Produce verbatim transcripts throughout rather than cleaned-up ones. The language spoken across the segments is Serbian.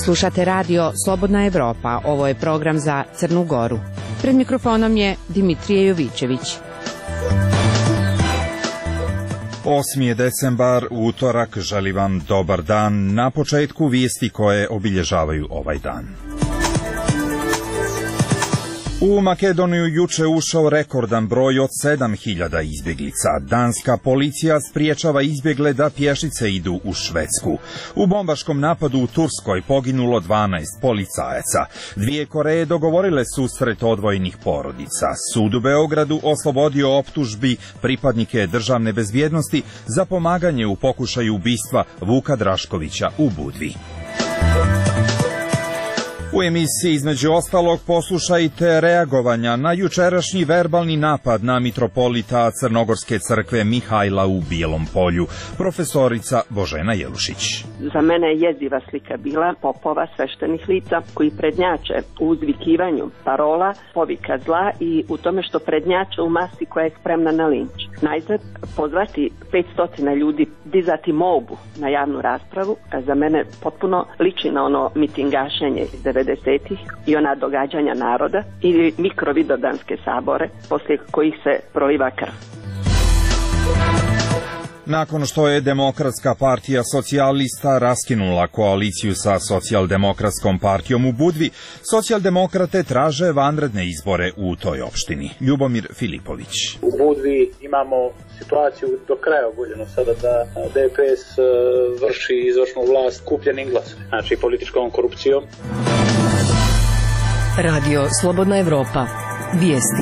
Slušate radio Slobodna Evropa, ovo je program za Crnu Goru. Pred mikrofonom je Dimitrije Jovićević. osmi je decembar, utorak, želim vam dobar dan. Na početku vijesti koje obilježavaju ovaj dan. U Makedoniju juče ušao rekordan broj od sedam hiljada izbjeglica. Danska policija spriječava izbjegle da pješice idu u Švedsku. U bombaškom napadu u Turskoj poginulo dvanaest policajaca. Dvije Koreje dogovorile susret odvojenih porodica. Sud u Beogradu oslobodio optužbi pripadnike državne bezbjednosti za pomaganje u pokušaju ubistva Vuka Draškovića u Budvi. U emisiji između ostalog poslušajte reagovanja na jučerašnji verbalni napad na mitropolita Crnogorske crkve Mihajla u Bijelom Polju, profesorica Božena Jelušić. Za mene je jeziva slika bila popova sveštenih lica koji prednjače u uzvikivanju parola, povika zla i u tome što prednjače u masi koja je spremna na linč. Najzad pozvati petsto ljudi, dizati molbu na javnu raspravu, a za mene potpuno liči na ono mitingašenje iz devedesetih i ona događanja naroda ili mikrovidodanske sabore poslije kojih se proliva krv. Nakon što je Demokratska partija socijalista raskinula koaliciju sa Socijaldemokratskom partijom u Budvi, socijaldemokrate traže vanredne izbore u toj opštini. Ljubomir Filipović. U Budvi imamo situaciju do kraja ogoljeno sada da D P S vrši izvršnu vlast kupljenim glasom, znači političkom korupcijom. Radio Slobodna Evropa. Vijesti.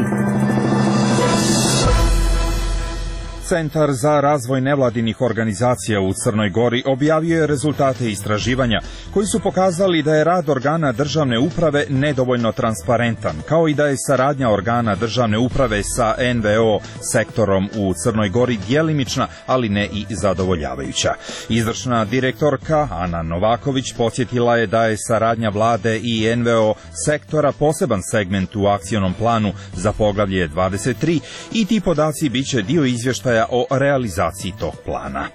Centar za razvoj nevladinih organizacija u Crnoj Gori objavio je rezultate istraživanja koji su pokazali da je rad organa državne uprave nedovoljno transparentan, kao i da je saradnja organa državne uprave sa N V O sektorom u Crnoj Gori djelimična, ali ne i zadovoljavajuća. Izvršna direktorka Ana Novaković podsjetila je da je saradnja vlade i N V O sektora poseban segment u akcionom planu za poglavlje dvadeset tri i ti podaci bit će dio izvještaja o realizaciji tog plana.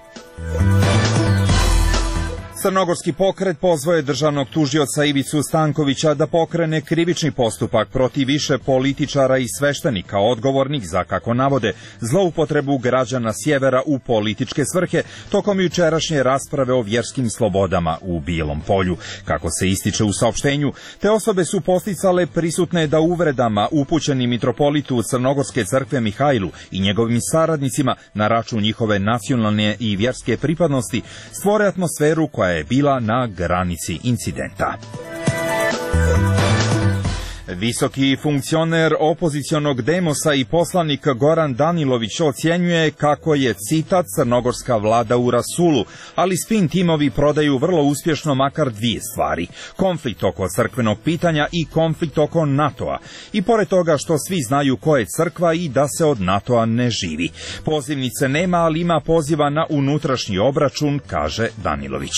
Crnogorski pokret pozvao je državnog tužioca Ivicu Stankovića da pokrene krivični postupak protiv više političara i sveštenika odgovornih za, kako navode, zloupotrebu građana sjevera u političke svrhe tokom jučerašnje rasprave o vjerskim slobodama u Bijelom Polju. Kako se ističe u saopštenju, te osobe su posticale prisutne da uvredama upućenim mitropolitu Crnogorske crkve Mihajlu i njegovim saradnicima na račun njihove nacionalne i vjerske pripadnosti stvore atmosferu koja je bila na granici incidenta. Visoki funkcioner opozicionog Demosa i poslanik Goran Danilović ocjenjuje kako je, citat, crnogorska vlada u rasulu, ali spin timovi prodaju vrlo uspješno makar dvije stvari: konflikt oko crkvenog pitanja i konflikt oko NATO-a. I pored toga što svi znaju ko je crkva i da se od NATO-a ne živi. Pozivnice nema, ali ima poziva na unutrašnji obračun, kaže Danilović.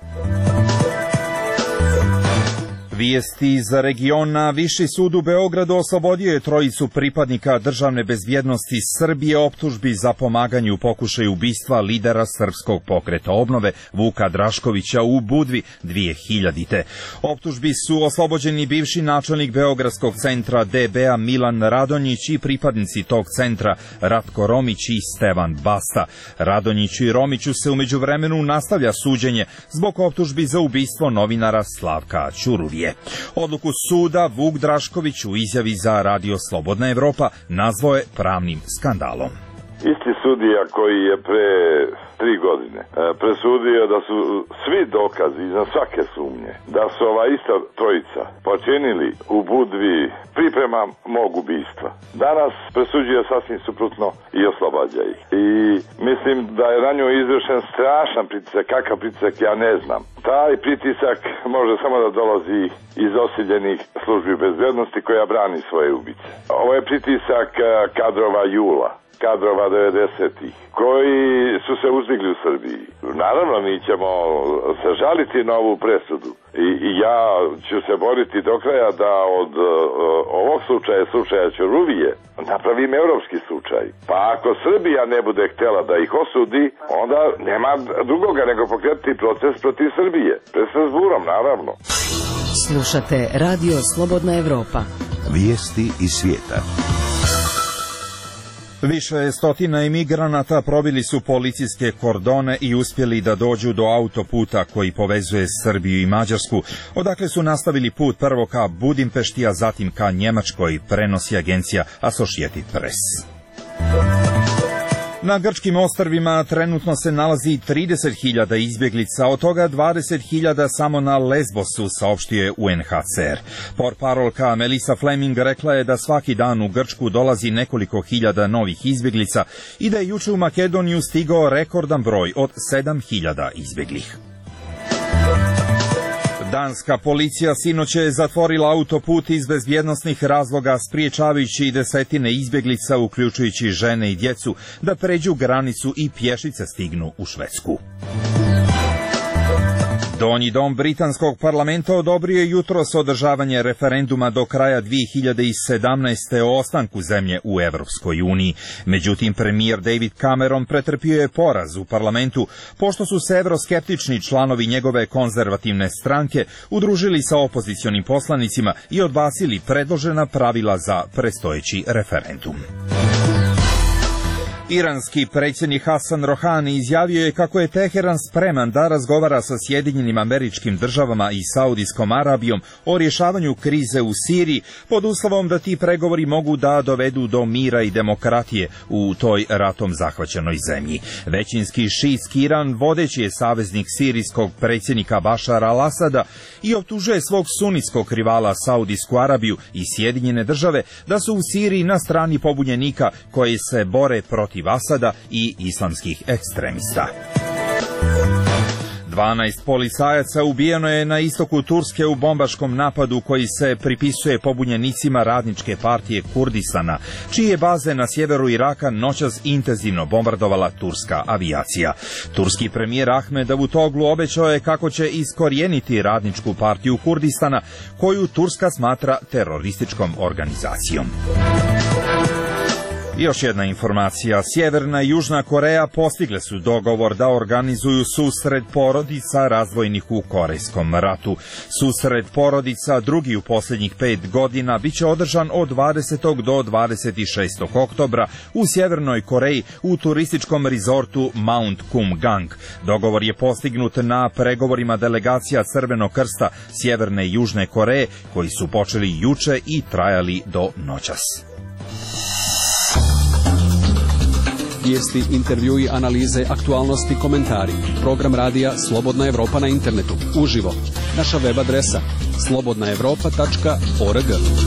Vijesti iz regiona. Viši sud u Beogradu oslobodio je trojicu pripadnika državne bezbjednosti Srbije optužbi za pomaganje u pokušaju ubistva lidera Srpskog pokreta obnove Vuka Draškovića u Budvi dvije hiljadite. Optužbi su oslobođeni bivši načelnik Beogradskog centra D B-a Milan Radonjić i pripadnici tog centra Ratko Romić i Stevan Basta. Radonjiću i Romiću se u međuvremenu nastavlja suđenje zbog optužbi za ubistvo novinara Slavka Ćuruvije. Odluku suda Vuk Drašković u izjavi za Radio Slobodna Evropa nazvao je pravnim skandalom. Isti sudija koji je pre tri godine presudio da su svi dokazi iznad svake sumnje da su ova ista trojica počinili u Budvi priprema mog ubistva, danas presuđuje sasvim suprotno i oslobađa ih. I mislim da je na nju izvršen strašan pritisak, kakav pritisak ja ne znam. Taj pritisak može samo da dolazi iz osiljenih službi bezbjednosti koja brani svoje ubice. Ovo je pritisak kadrova Jula, kadrova devedesetih, koji su se uzdigli u Srbiji. Naravno, mi ćemo se žaliti na ovu presudu. I, i ja ću se boriti do kraja da od uh, ovog slučaja, slučaja Ćuruvije, napravim europski slučaj. Pa ako Srbija ne bude htjela da ih osudi, onda nema drugoga nego pokrenuti proces protiv Srbije. Pred Strasbourom, naravno. Slušate Radio Slobodna Evropa. Vijesti iz svijeta. Više stotina imigranata probili su policijske kordone i uspjeli da dođu do autoputa koji povezuje Srbiju i Mađarsku, odakle su nastavili put prvo ka Budimpešti, a zatim ka Njemačkoj, prenosi agencija Associated Press. Na grčkim ostrvima trenutno se nalazi trideset hiljada izbjeglica, od toga dvadeset hiljada samo na Lesbosu, saopštio je U N H C R. Portparolka Melissa Fleming rekla je da svaki dan u Grčku dolazi nekoliko hiljada novih izbjeglica i da je juče u Makedoniju stigao rekordan broj od sedam hiljada izbjeglih. Danska policija sinoć je zatvorila autoput iz bezbjednosnih razloga, spriječavajući desetine izbjeglica, uključujući žene i djecu, da pređu granicu i pješice stignu u Švedsku. Donji dom britanskog parlamenta odobrio je jutros održavanje referenduma do kraja dvije hiljade sedamnaeste. o ostanku zemlje u Evropskoj uniji. Međutim, premijer David Cameron pretrpio je poraz u parlamentu, pošto su se evroskeptični članovi njegove konzervativne stranke udružili sa opozicionim poslanicima i odbacili predložena pravila za predstojeći referendum. Iranski predsjednik Hasan Rohani izjavio je kako je Teheran spreman da razgovara sa Sjedinjenim Američkim Državama i Saudijskom Arabijom o rješavanju krize u Siriji, pod uslovom da ti pregovori mogu da dovedu do mira i demokratije u toj ratom zahvaćenoj zemlji. Većinski šiitski Iran vodeći je saveznik sirijskog predsjednika Bašara al-Asada i optužuje svog sunitskog rivala Saudijsku Arabiju i Sjedinjene Države da su u Siriji na strani pobunjenika koji se bore protiv Asada i islamskih ekstremista. dvanaest policajaca ubijeno je na istoku Turske u bombaškom napadu koji se pripisuje pobunjenicima Radničke partije Kurdistana, čije baze na sjeveru Iraka noćas intenzivno bombardovala turska avijacija. Turski premijer Ahmed Davutoglu obećao je kako će iskorijeniti Radničku partiju Kurdistana, koju Turska smatra terorističkom organizacijom. Još jedna informacija. Sjeverna i Južna Koreja postigle su dogovor da organizuju susret porodica razvojnih u Korejskom ratu. Susret porodica, drugi u posljednjih pet godina, bit će održan od dvadesetog do dvadeset šestog oktobra u Sjevernoj Koreji u turističkom rizortu Mount Kumgang. Dogovor je postignut na pregovorima delegacija Crvenog krsta Sjeverne i Južne Koreje, koji su počeli juče i trajali do noćas. Vijesti, intervjui, analize, aktualnosti, komentari. Program radija Slobodna Evropa na internetu. Uživo. Naša web adresa slobodna evropa tačka org.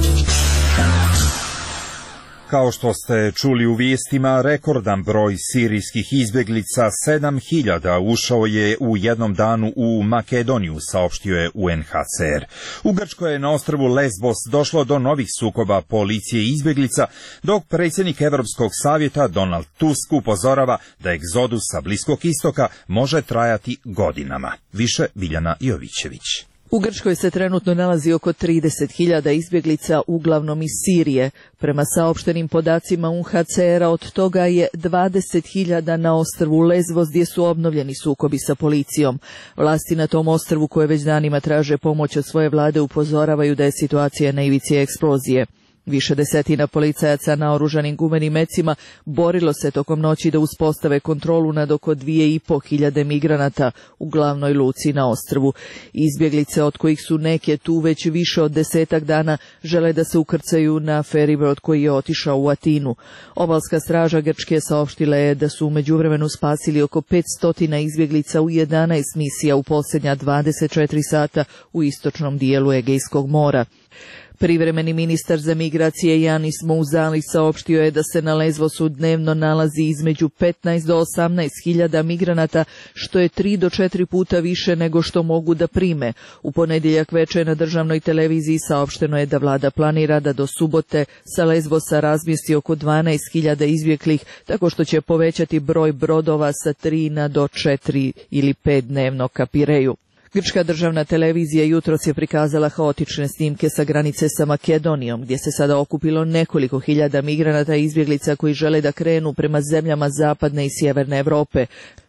Kao što ste čuli u vijestima, rekordan broj sirijskih izbjeglica, sedam hiljada, ušao je u jednom danu u Makedoniju, saopštio je U N H C R. U Grčkoj je na ostrvu Lesbos došlo do novih sukoba policije i izbjeglica, dok predsjednik Europskog savjeta Donald Tusk upozorava da egzodus sa Bliskog istoka može trajati godinama. Više Biljana Jovićević. U Grčkoj se trenutno nalazi oko trideset hiljada izbjeglica, uglavnom iz Sirije. Prema saopštenim podacima U N H C R-a, od toga je dvadeset hiljada na ostrvu Lesbos, gdje su obnovljeni sukobi sa policijom. Vlasti na tom ostrvu, koje već danima traže pomoć od svoje vlade, upozoravaju da je situacija na ivici eksplozije. Više desetina policajaca naoružanim gumenim mecima borilo se tokom noći da uspostave kontrolu nad oko dvije i po hiljade migranata u glavnoj luci na ostrvu. Izbjeglice, od kojih su neke tu već više od desetak dana, žele da se ukrcaju na feribod koji je otišao u Atinu. Obalska straža Grčke saopštila je da su u međuvremenu spasili oko petsto izbjeglica u jedanaest misija u posljednja dvadeset četiri sata u istočnom dijelu Egejskog mora. Privremeni ministar za migracije Janis Mouzali saopštio je da se na Lesbosu dnevno nalazi između petnaest do osamnaest hiljada migranata, što je tri do četiri puta više nego što mogu da prime. U ponedjeljak veče na državnoj televiziji saopšteno je da vlada planira da do subote sa Lesbosa razmjesti oko dvanaest hiljada izbjeglih, tako što će povećati broj brodova sa tri na do četiri ili pet dnevno ka Pireju. Grčka državna televizija jutros je prikazala haotične snimke sa granice sa Makedonijom, gdje se sada okupilo nekoliko hiljada migranata i izbjeglica koji žele da krenu prema zemljama zapadne i sjeverne Europe.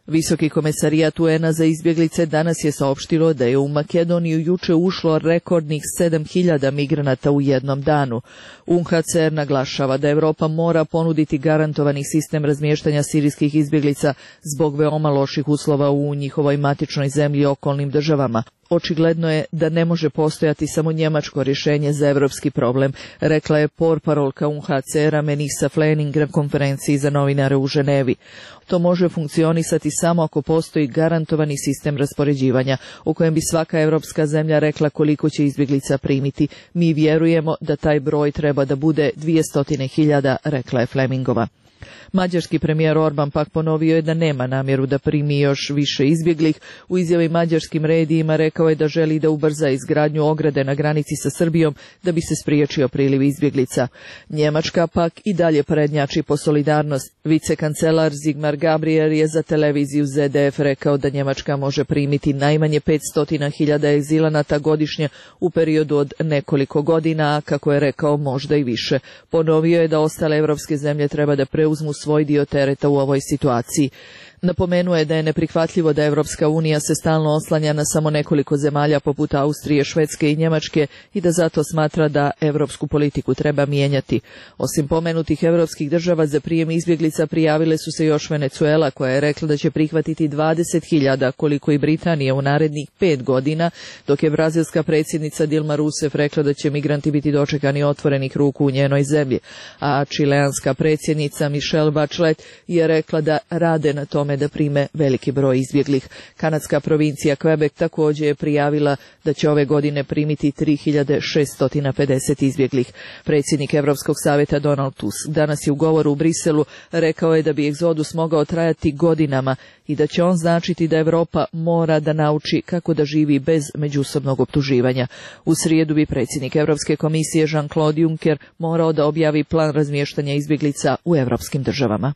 Visoki komesarijat U N-a za izbjeglice danas je saopštilo da je u Makedoniju juče ušlo rekordnih sedam hiljada migranata u jednom danu. U N H C R naglašava da Evropa mora ponuditi garantovani sistem razmještanja sirijskih izbjeglica zbog veoma loših uslova u njihovoj matičnoj zemlji i okolnim državama. Očigledno je da ne može postojati samo njemačko rješenje za evropski problem, rekla je portparolka U N H C R-a Melissa Flening na konferenciji za novinare u Ženevi. To može funkcionisati samo ako postoji garantovani sistem raspoređivanja, u kojem bi svaka evropska zemlja rekla koliko će izbjeglica primiti. Mi vjerujemo da taj broj treba da bude dvjesto hiljada, rekla je Flemingova. Mađarski premijer Orban pak ponovio je da nema namjeru da primi još više izbjeglih. U izjavi mađarskim medijima rekao je da želi da ubrza izgradnju ograde na granici sa Srbijom da bi se spriječio priliv izbjeglica. Njemačka pak i dalje prednjači po solidarnost. Vicekancelar Sigmar Gabriel je za televiziju Z D F rekao da Njemačka može primiti najmanje petsto hiljada egzilanata godišnje u periodu od nekoliko godina, a kako je rekao možda i više. Ponovio je da ostale evropske zemlje treba da preuzmu svoj dio tereta u ovoj situaciji. Napomenuo je da je neprihvatljivo da Evropska unija se stalno oslanja na samo nekoliko zemalja poput Austrije, Švedske i Njemačke i da zato smatra da evropsku politiku treba mijenjati. Osim pomenutih evropskih država za prijem izbjeglica prijavile su se još Venezuela, koja je rekla da će prihvatiti dvadeset hiljada, koliko i Britanija u narednih pet godina, dok je brazilska predsjednica Dilma Rousseff rekla da će migranti biti dočekani otvorenih ruku u njenoj zemlji. A čileanska predsjednica Michelle Bachelet je rekla da rade na tome da prime veliki broj izbjeglih. Kanadska provincija Quebec također je prijavila da će ove godine primiti tri hiljade šesto pedeset izbjeglih. Predsjednik Europskog savjeta Donald Tusk danas je u govoru u Briselu rekao je da bi egzodus mogao trajati godinama i da će on značiti da Europa mora da nauči kako da živi bez međusobnog optuživanja. U srijedu bi predsjednik Europske komisije Jean-Claude Juncker morao da objavi plan razmještanja izbjeglica u europskim državama.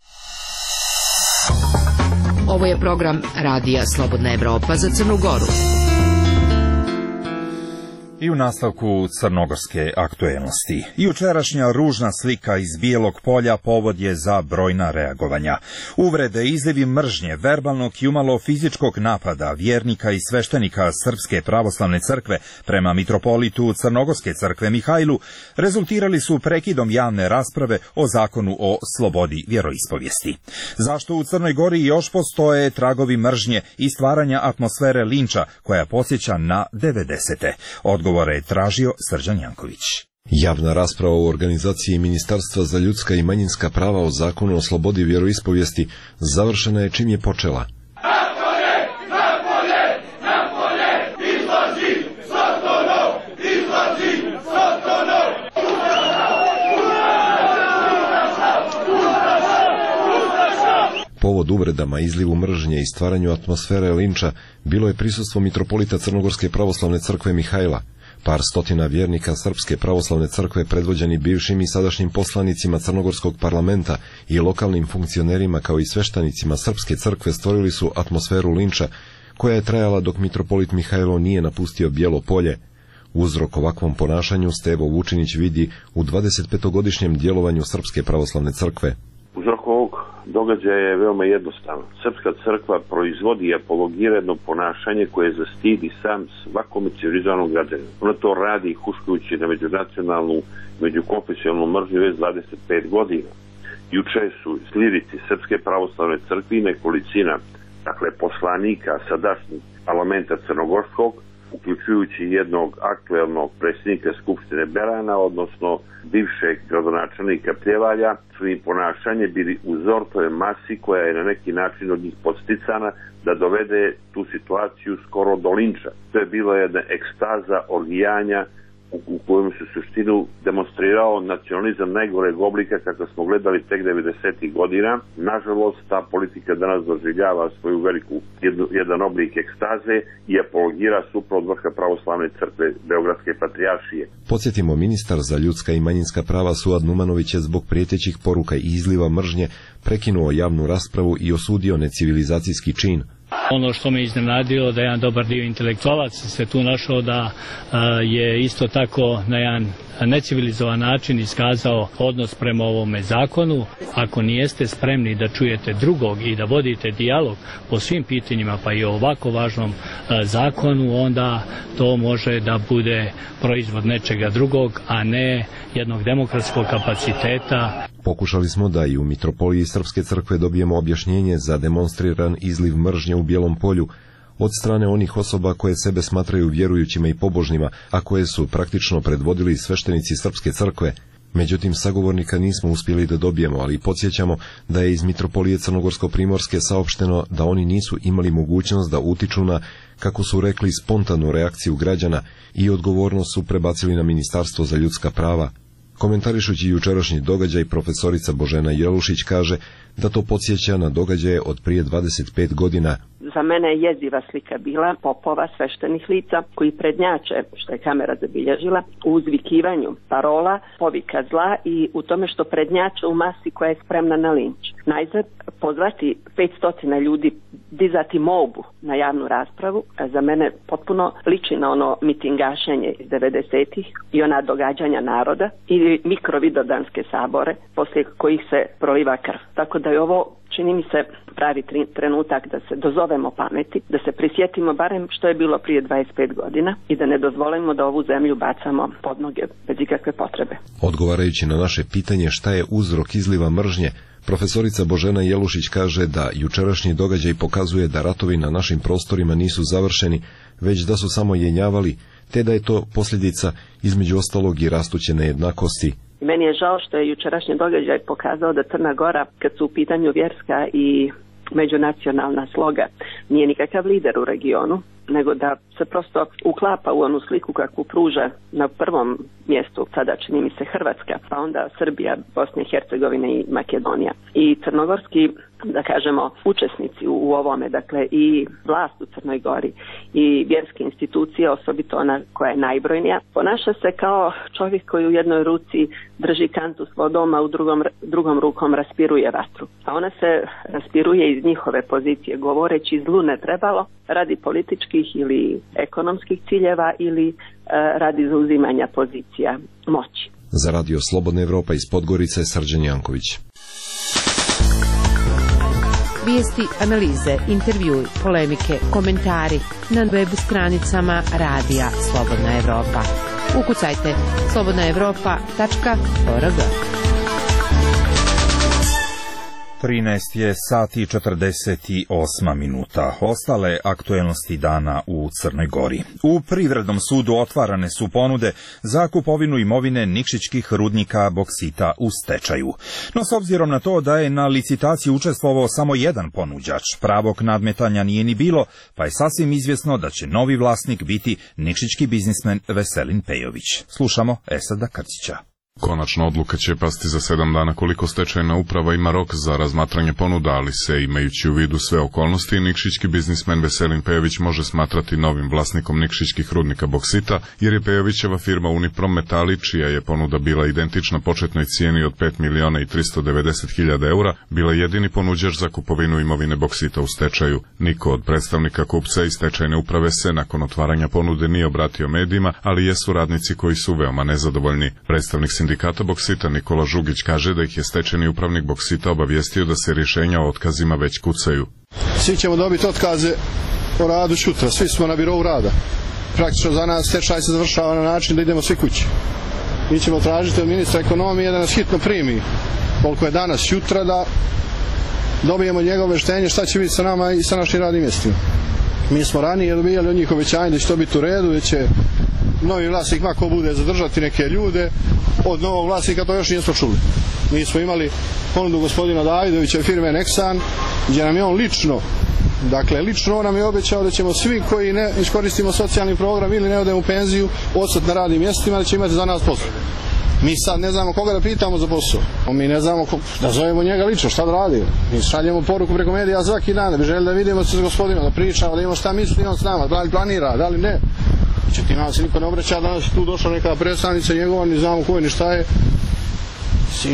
Ovo je program Radija Slobodna Evropa za Crnu Goru. I u nastavku crnogorske aktuelnosti. Jučerašnja ružna slika iz Bijelog polja povod je za brojna reagovanja. Uvrede, izlivi mržnje, verbalnog i umalo fizičkog napada vjernika i sveštenika Srpske pravoslavne crkve prema mitropolitu Crnogorske crkve Mihajlu rezultirali su prekidom javne rasprave o zakonu o slobodi vjeroispovijesti. Zašto u Crnoj Gori još postoje tragovi mržnje i stvaranja atmosfere linča koja podsjeća na devedesete? Odgovor Odgovore je tražio Srđan Janković. Javna rasprava u organizaciji Ministarstva za ljudska i manjinska prava o zakonu o slobodi vjeroispovijesti završena je čim je počela. Napolje, napolje, napolje, izlazi, Sotono, izlazi, Sotono. Povod uvredama, izlivu mržnje i stvaranju atmosfere linča bilo je prisustvo mitropolita Crnogorske pravoslavne crkve Mihajla. Par stotina vjernika Srpske pravoslavne crkve predvođeni bivšim i sadašnjim poslanicima Crnogorskog parlamenta i lokalnim funkcionerima kao i sveštenicima Srpske crkve stvorili su atmosferu linča koja je trajala dok mitropolit Mihajlo nije napustio Bijelo polje. Uzrok ovakvom ponašanju Stevo Vučinić vidi u dvadesetpetogodišnjem djelovanju Srpske pravoslavne crkve. Uzrok ovog događaja je veoma jednostavan. Srpska crkva proizvodi i apologira jedno ponašanje koje zastidi sam svakom civilizovanom građaninu. Ona to radi huškajući na međunacionalnu, međukonfesionalnu mržnju već dvadeset pet godina. Juče su slirici Srpske pravoslavne crkve i nekolicina, dakle poslanika sadašnjeg parlamenta crnogorskog, uključujući jednog aktuelnog predsjednika Skupštine Berana, odnosno bivšeg gradonačelnika Pljevalja, svojim ponašanjem bili uzor toj masi koja je na neki način od njih podsticana da dovede tu situaciju skoro do linča. To je bilo jedna ekstaza orgijanja u, u kojem se suštinu demonstrirao nacionalizam najgoreg oblika kako smo gledali tek devedesetih godina. Nažalost, ta politika danas doživljava svoju veliku jednu, jedan oblik ekstaze i apologira suprot vrha pravoslavne crkve Beogradske patrijaršije. Podsjetimo, ministar za ljudska i manjinska prava Suad Numanović je zbog prijetećih poruka i izliva mržnje prekinuo javnu raspravu i osudio necivilizacijski čin. Ono što me iznenadilo da jedan dobar dio intelektualaca se tu našao da a, je isto tako na jedan necivilizovan način iskazao odnos prema ovome zakonu. Ako nijeste spremni da čujete drugog i da vodite dijalog po svim pitanjima, pa i o ovako važnom a, zakonu, onda to može da bude proizvod nečega drugog, a ne jednog demokratskog kapaciteta. Pokušali smo da i u Mitropoliji Srpske crkve dobijemo objašnjenje za demonstriran izliv mržnje u Bijelom polju od strane onih osoba koje sebe smatraju vjerujućima i pobožnima, a koje su praktično predvodili sveštenici Srpske crkve. Međutim, sagovornika nismo uspjeli da dobijemo, ali podsjećamo da je iz Mitropolije Crnogorsko-Primorske saopšteno da oni nisu imali mogućnost da utiču na, kako su rekli, spontanu reakciju građana i odgovornost su prebacili na Ministarstvo za ljudska prava. Komentarišući jučerašnji događaj, profesorica Božena Jelušić kaže da to podsjeća na događaje od prije dvadeset pet godina. Za mene je jeziva slika bila popova sveštenih lica koji prednjače, što je kamera zabilježila, u uzvikivanju parola, povika zla i u tome što prednjače u masi koja je spremna na linč. Najzad, pozvati petsto ljudi, dizati molbu na javnu raspravu, za mene potpuno liči na ono mitingašenje iz devedesetih i ona događanja naroda ili mikrovidodanske sabore poslije kojih se proliva krv. Tako da je ovo, čini mi se, pravi trenutak da se dozovemo pameti, da se prisjetimo barem što je bilo prije dvadeset pet godina i da ne dozvolimo da ovu zemlju bacamo pod noge bez ikakve potrebe. Odgovarajući na naše pitanje šta je uzrok izliva mržnje, profesorica Božena Jelušić kaže da jučerašnji događaj pokazuje da ratovi na našim prostorima nisu završeni, već da su samo jenjavali, te da je to posljedica između ostalog i rastuće nejednakosti. Meni je žao što je jučerašnji događaj pokazao da Crna Gora, kad su u pitanju vjerska i međunacionalna sloga, nije nikakav lider u regionu, nego da se prosto uklapa u onu sliku kakvu pruža na prvom mjestu, sada čini mi se Hrvatska, pa onda Srbija, Bosna i Hercegovina i Makedonija. I crnogorski, da kažemo, učesnici u, u ovome, dakle i vlast u Crnoj Gori i vjerske institucije, osobito ona koja je najbrojnija, ponaša se kao čovjek koji u jednoj ruci drži kantu s vodom, a u drugom, drugom rukom raspiruje vatru. A ona se raspiruje iz njihove pozicije, govoreći zlu ne trebalo, radi političkih ili ekonomskih ciljeva ili e, radi zauzimanja pozicija moći. Za Radio Slobodna Evropa iz Podgorice, Srđan Janković. Vijesti, analize, intervjui, polemike, komentari na web stranicama Radija Slobodna Evropa. Ukucajte slobodna evropa tačka org. trinaest je sati četrdeset osam minuta. Ostale aktuelnosti dana u Crnoj Gori. U Privrednom sudu otvarane su ponude za kupovinu imovine Nikšićkih rudnika boksita u stečaju. No s obzirom na to da je na licitaciji učestvovao samo jedan ponuđač, pravog nadmetanja nije ni bilo, pa je sasvim izvjesno da će novi vlasnik biti nikšićki biznismen Veselin Pejović. Slušamo Esada Krcića. Konačna odluka će pasti za sedam dana koliko stečajna uprava ima rok za razmatranje ponuda, ali se, imajući u vidu sve okolnosti, nikšićki biznismen Veselin Pejović može smatrati novim vlasnikom nikšićkih rudnika boksita, jer je Pejovićeva firma Uniprom Metali, čija je ponuda bila identična početnoj cijeni od pet miliona i tristo devedeset hiljada eura, bila jedini ponuđač za kupovinu imovine boksita u stečaju. Niko od predstavnika kupca i stečajne uprave se nakon otvaranja ponude nije obratio medijima, ali jesu radnici koji su veoma nezadovoljni. Predstavnik sindikata boksita Nikola Žugić kaže da ih je stečajni upravnik boksita obavijestio da se rješenja o otkazima već kucaju. Svi ćemo dobiti otkaze o radu sutra, svi smo na birovu rada. Praktično za nas stečaj se završava na način da idemo svi kući. Mi ćemo tražiti od ministra ekonomije da nas hitno primi, koliko je danas, jutra, da dobijemo njegovo obavještenje šta će biti sa nama i sa našim radnim mjestima. Mi smo ranije dobijali od njih obećanje da će to biti u redu, da će novi vlasnik mako bude zadržati neke ljude, od novog vlasnika to još nismo čuli. Mi smo imali ponudu gospodina Davidovića firme Nexan, gdje nam je on lično, dakle lično on nam je obećao da ćemo svi koji ne iskoristimo socijalni program ili ne odemo u penziju, ostati na radnim mjestima, da će imati za nas posao. Mi sad ne znamo koga da pitamo za posao. Mi ne znamo ko, da zovemo njega lično, šta da radi. Mi šaljemo poruku preko medija svaki dan, da bi želi da vidimo se s gospodinom, da pričamo, da imamo šta misli on s nama, da li planira, da li ne. Međutim, nam se niko ne obraća, danas je tu došla neka predstavnica njegova, ni znamo ko je, ni šta je. Mislim,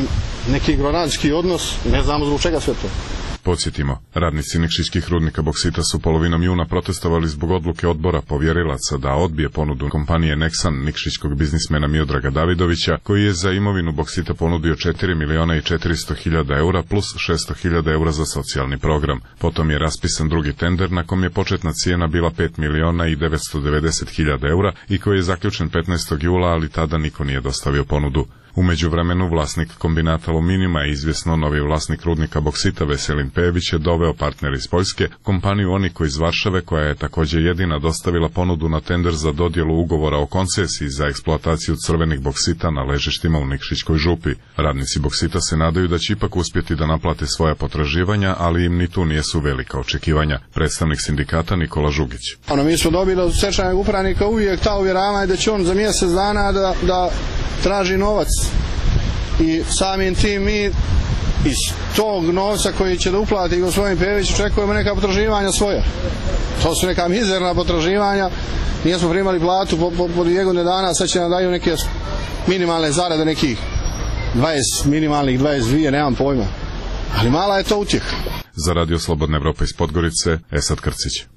neki ignorantski odnos, ne znamo zbog čega sve to. Podsjetimo, radnici nikšićkih rudnika boksita su polovinom juna protestovali zbog odluke odbora povjerilaca da odbije ponudu kompanije Nexan nikšićkog biznismena Miodraga Davidovića, koji je za imovinu boksita ponudio četiri miliona i četiristo hiljada eura plus šesto hiljada eura za socijalni program. Potom je raspisan drugi tender na kom je početna cijena bila pet miliona i devetsto devedeset hiljada eura i koji je zaključen petnaestog jula, ali tada niko nije dostavio ponudu. U međuvremenu vlasnik kombinata aluminijuma je izvjesno novi vlasnik rudnika boksita Veselin Pejević je doveo partner iz Poljske, kompaniju Oniko iz Varšave, koja je također jedina dostavila ponudu na tender za dodjelu ugovora o koncesiji za eksploataciju crvenih boksita na ležištima u Nikšićkoj župi. Radnici boksita se nadaju da će ipak uspjeti da naplate svoja potraživanja, ali im ni tu nijesu velika očekivanja. Predstavnik sindikata Nikola Žugić. Ono, mi smo dobili od stečajnog upravnika uvijek ta uvjeravanja da će on za mjesec dana da, da traži novac. I samim tim mi iz tog novca koji će da uplati gospodin Pejević očekujemo neka potraživanja svoja. To su neka mizerna potraživanja. Nijesmo primali platu po, po, po dvije godine dana, sad će nam daju neke minimalne zarade, nekih dvadeset, minimalnih dvadeset dvije, nemam pojma. Ali mala je to utjeha. Za Radio Slobodna Evropa iz Podgorice, Esad Krcić.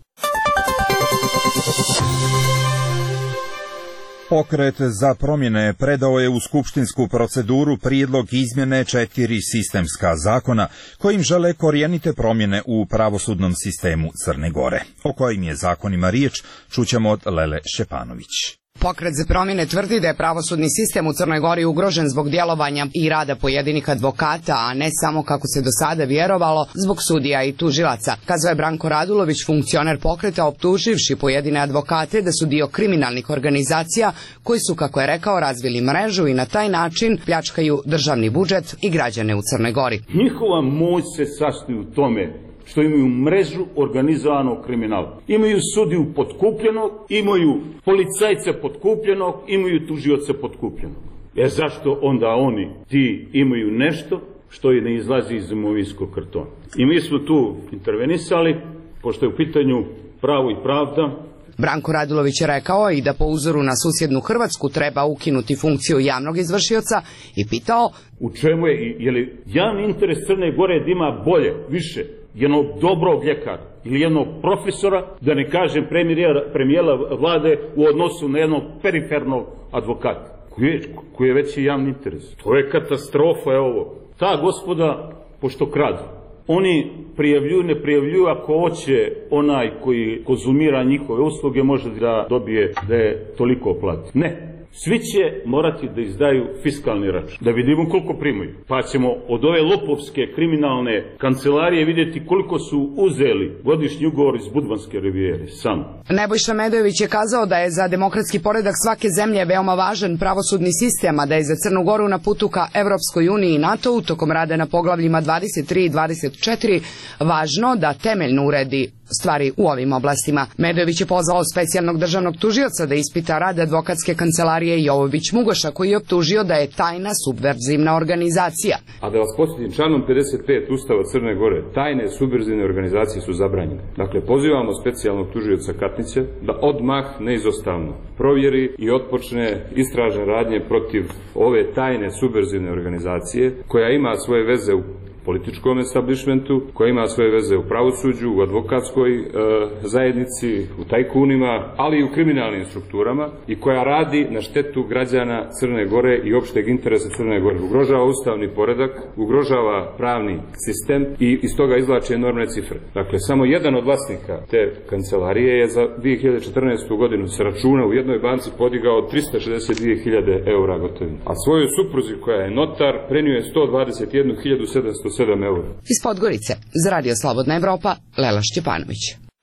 Pokret za promjene predao je u skupštinsku proceduru prijedlog izmjene četiri sistemska zakona kojim žele korijenite promjene u pravosudnom sistemu Crne Gore. O kojim je zakonima riječ čućemo od Lele Šćepanović. Pokret za promjene tvrdi da je pravosudni sistem u Crnoj Gori ugrožen zbog djelovanja i rada pojedinih advokata, a ne samo kako se do sada vjerovalo zbog sudija i tužilaca. Kazao je Branko Radulović, funkcioner pokreta, optuživši pojedine advokate da su dio kriminalnih organizacija koji su, kako je rekao, razvili mrežu i na taj način pljačkaju državni budžet i građane u Crnoj Gori. Njihova moć se sastoji u tome što imaju mrežu organizovanog kriminala. Imaju sudiju potkupljenog, imaju policajca potkupljenog, imaju tužioca potkupljenog. E zašto onda oni, ti, imaju nešto što i ne izlazi iz imovinskog kartona? I mi smo tu intervenisali, pošto je u pitanju pravo i pravda. Branko Radulović je rekao i da po uzoru na susjednu Hrvatsku treba ukinuti funkciju javnog izvršioca i pitao u čemu je, je li javni interes Crne Gore da ima bolje, više, jednog dobrog ljekara ili jednog profesora, da ne kažem premijera, premijera vlade u odnosu na jednog perifernog advokata. Koji je, koji je veći javni interes? To je katastrofa, je ovo. Ta gospoda, pošto kradu, oni prijavljuju, ne prijavljuju, ako hoće onaj koji konzumira njihove usluge može da dobije da je toliko plati. Ne. Svi će morati da izdaju fiskalni račun, da vidimo koliko primaju. Pa ćemo od ove lopovske kriminalne kancelarije vidjeti koliko su uzeli godišnji ugovor iz Budvanske rivijere, samo. Nebojša Medojević je kazao da je za demokratski poredak svake zemlje veoma važan pravosudni sistem, a da je za Crnu Goru na putu ka Evropskoj uniji i NATO-u tokom rada na poglavljima dvadeset tri i dvadeset četiri važno da temeljno uredi stvari u ovim oblastima. Medojević je pozvao specijalnog državnog tužioca da ispita rad advokatske kancelarije Jovović Mugoša, koji je optužio da je tajna subverzivna organizacija. A da vas podsjetim, članom pedeset pet Ustava Crne Gore, tajne subverzivne organizacije su zabranjene. Dakle, pozivamo specijalnog tužioca Katnića da odmah neizostavno provjeri i otpočne istražne radnje protiv ove tajne subverzivne organizacije, koja ima svoje veze u političkom establishmentu, koja ima svoje veze u pravosuđu, u advokatskoj e, zajednici, u tajkunima, ali i u kriminalnim strukturama i koja radi na štetu građana Crne Gore i opšteg interesa Crne Gore. Ugrožava ustavni poredak, ugrožava pravni sistem i iz toga izvlači enormne cifre. Dakle, samo jedan od vlasnika te kancelarije je za dvije hiljade četrnaestu godinu sa računa u jednoj banci podigao tristo šezdeset dvije hiljade eura gotovine. A svojoj supruzi, koja je notar, prenio je sto dvadeset jednu hiljadu sedamsto sedam eura. Iz Podgorice, za Radio Slobodna Evropa, Lela Šćepanović.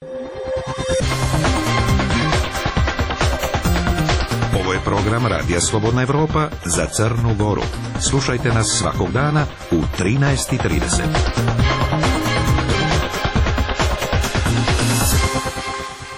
Ovo je program Radija Slobodna Evropa za Crnu Goru. Slušajte nas svakog dana u trinaest i trideset.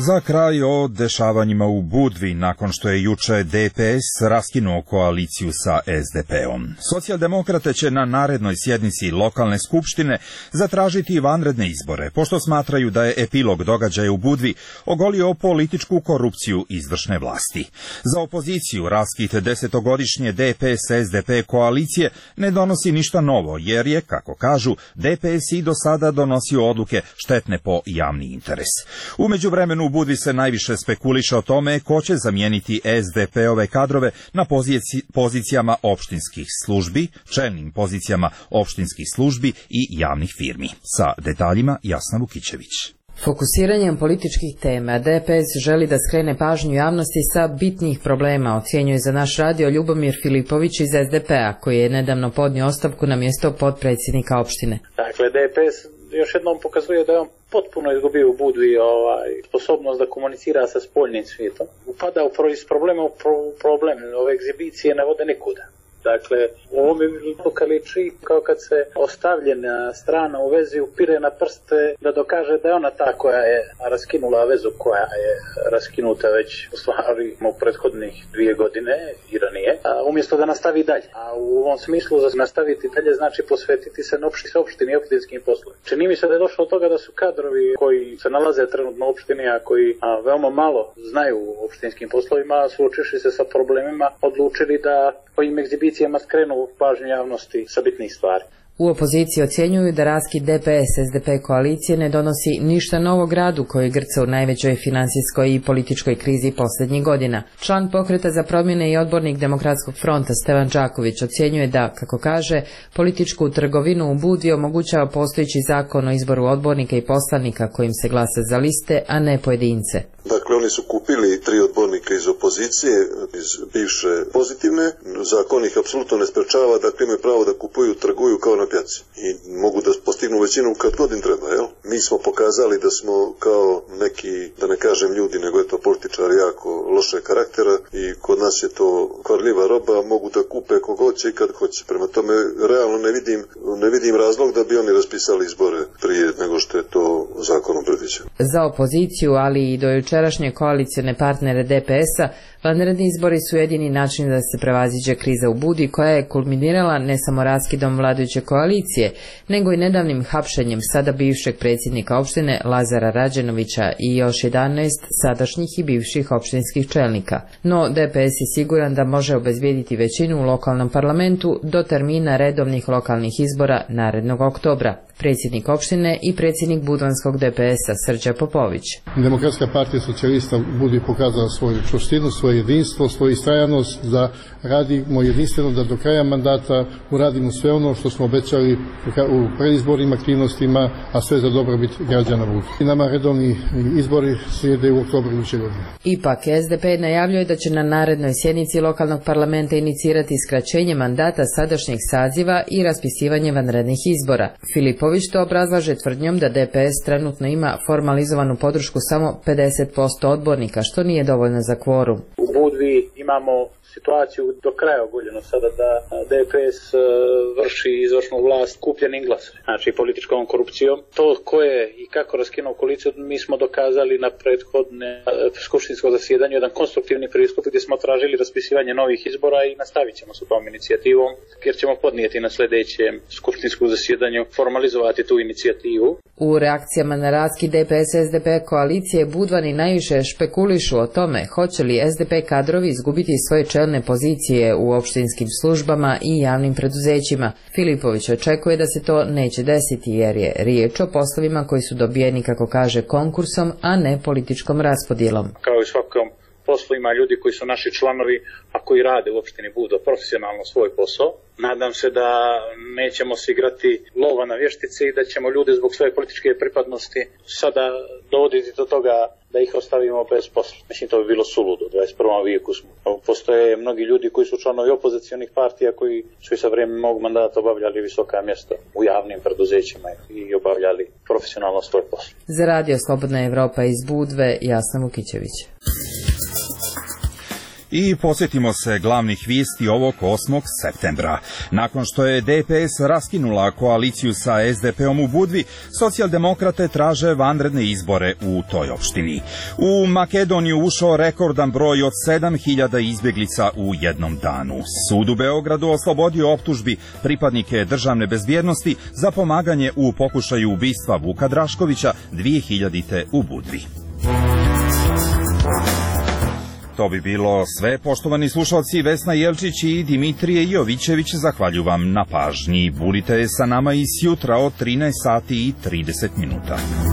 Za kraj o dešavanjima u Budvi nakon što je juče D P S raskinuo koaliciju sa S D P-om. Socijaldemokrate će na narednoj sjednici lokalne skupštine zatražiti vanredne izbore, pošto smatraju da je epilog događaja u Budvi ogolio političku korupciju izvršne vlasti. Za opoziciju raskid desetogodišnje D P S S D P koalicije ne donosi ništa novo, jer je, kako kažu, D P S i do sada donosio odluke štetne po javni interes. U međuvremenu u Budvi se najviše spekuliše o tome ko će zamijeniti S D P-ove kadrove na pozici, pozicijama opštinskih službi, čelnim pozicijama opštinskih službi i javnih firmi. Sa detaljima Jasna Vukićević. Fokusiranjem političkih tema D P S želi da skrene pažnju javnosti sa bitnih problema, ocjenjuje za naš radio Ljubomir Filipović iz S D P-a, koji je nedavno podnio ostavku na mjesto potpredsjednika opštine. Dakle, D P S još jednom pokazuje da je on potpuno izgubio u Budvi ovaj, sposobnost da komunicira sa spoljnim svijetom. Upada u iz problema u problem, ove egzibicije ne vode nikuda. Dakle, u ovom odluka liči kao kad se ostavljena strana u vezi upire na prste da dokaže da je ona ta koja je raskinula vezu koja je raskinuta već u stvari u prethodnih dvije godine i ranije, a umjesto da nastavi dalje. A u ovom smislu za nastaviti dalje znači posvetiti se opšti opštini i opštinskim poslovima. Čini mi se da je došlo od toga da su kadrovi koji se nalaze trenutno u opštini, a koji a, veoma malo znaju u opštinskim poslovima, suočivši se sa problemima, odlučili da ovim egzibicijama skrenu pažnju javnosti sa bitnih stvari. U opoziciji ocjenjuju da raskid D P S S D P koalicije ne donosi ništa novo gradu koji grca u najvećoj finansijskoj i političkoj krizi posljednjih godina. Član Pokreta za promjene i odbornik Demokratskog fronta Stevan Đaković ocjenjuje da, kako kaže, političku trgovinu u Budvi omogućava postojeći zakon o izboru odbornika i poslanika kojim se glasa za liste, a ne pojedince. Dakle, oni su kupili tri odbornika iz opozicije, iz bivše pozitivne. Zakon ih apsolutno ne sprečava, dakle imaju pravo da kupuju, trguju kao na pijaci. I mogu da postignu većinu kad god im treba, jel? Mi smo pokazali da smo kao neki, da ne kažem ljudi, nego je to političari jako loše karaktera i kod nas je to kvarljiva roba, mogu da kupe kogod će i kad hoće. Prema tome, realno ne vidim, ne vidim razlog da bi oni raspisali izbore prije nego što je to zakonom predviđeno. Za opoziciju, ali i do jučerašnje koalicione partnere D P S-a, vanredni izbori su jedini način da se prevaziđe kriza u Budvi koja je kulminirala ne samo raskidom vladajuće koalicije, nego i nedavnim hapšenjem sada bivšeg predsjednika opštine Lazara Rađenovića i još jedanaest sadašnjih i bivših opštinskih čelnika. No D P S je siguran da može obezbijediti većinu u lokalnom parlamentu do termina redovnih lokalnih izbora narednog oktobra. Predsjednik opštine i predsjednik budvanskog D P S-a Srđa Popović. Demokratska partija socijalista Budvi pokazala svoju čvrstinu, svoje jedinstvo, svoju istrajanost da radimo jedinstveno, da do kraja mandata uradimo sve ono što smo obećali u predizbornim aktivnostima, a sve za dobrobit građana Budve. I nama redovni izbori slijede u oktobru iduće godine. Ipak S D P najavljuje da će na narednoj sjednici lokalnog parlamenta inicirati skraćenje mandata sadašnjeg saziva i raspisivanje vanrednih izbora. Filipović to obrazlaže tvrdnjom da D P S trenutno ima formalizovanu podršku samo pedeset posto odbornika, što nije dovoljno za kvorum. U Budvi imamo situaciju do kraja ogoljeno sada da D P S vrši izvršnu vlast kupljenim glasom, znači političkom korupcijom. To ko je i kako raskinuo koaliciju mi smo dokazali na prethodne skupštinskom zasjedanju jedan konstruktivni pristup gdje smo tražili raspisivanje novih izbora i nastavit ćemo sa tom inicijativom jer ćemo podnijeti na sljedećem skupštinskom zasjedanju formalizovati tu inicijativu. U reakcijama na raskid D P S S D P koalicije Budvani najviše špekulišu o tome hoće li S D P kadrovi izgubiti svoje čelne pozicije u opštinskim službama i javnim preduzećima. Filipović očekuje da se to neće desiti jer je riječ o poslovima koji su dobijeni, kako kaže, konkursom, a ne političkom raspodjelom. Kao i svakom poslu ima ljudi koji su naši članovi, a koji rade u opštini Budva profesionalno svoj posao. Nadam se da nećemo se igrati lova na vještice i da ćemo ljudi zbog svoje političke pripadnosti sada dovoditi do toga da ih ostavimo bez posla. Mislim, to bi bilo suludo, u dvadeset prvom vijeku smo. Postoje mnogi ljudi koji su članovi opozicionih partija koji su i sa vrijeme mog mandata obavljali visoka mjesta u javnim preduzećima i obavljali profesionalno svoj posao. Za radio Slobodna Evropa iz Budve, Jasna Vukićević. I posjetimo se glavnih vijesti ovog osmog septembra. Nakon što je D P S raskinula koaliciju sa S D P-om u Budvi, socijaldemokrate traže vanredne izbore u toj opštini. U Makedoniju ušao rekordan broj od sedam hiljada izbjeglica u jednom danu. Sud u Beogradu oslobodio optužbi pripadnike državne bezbjednosti za pomaganje u pokušaju ubistva Vuka Draškovića dvije hiljadite u Budvi. To bi bilo sve, poštovani slušalci. Vesna Jelčić i Dimitrije Jovićević zahvaljuju vam na pažnji. Budite sa nama i sjutra od trinaest sati i trideset minuta.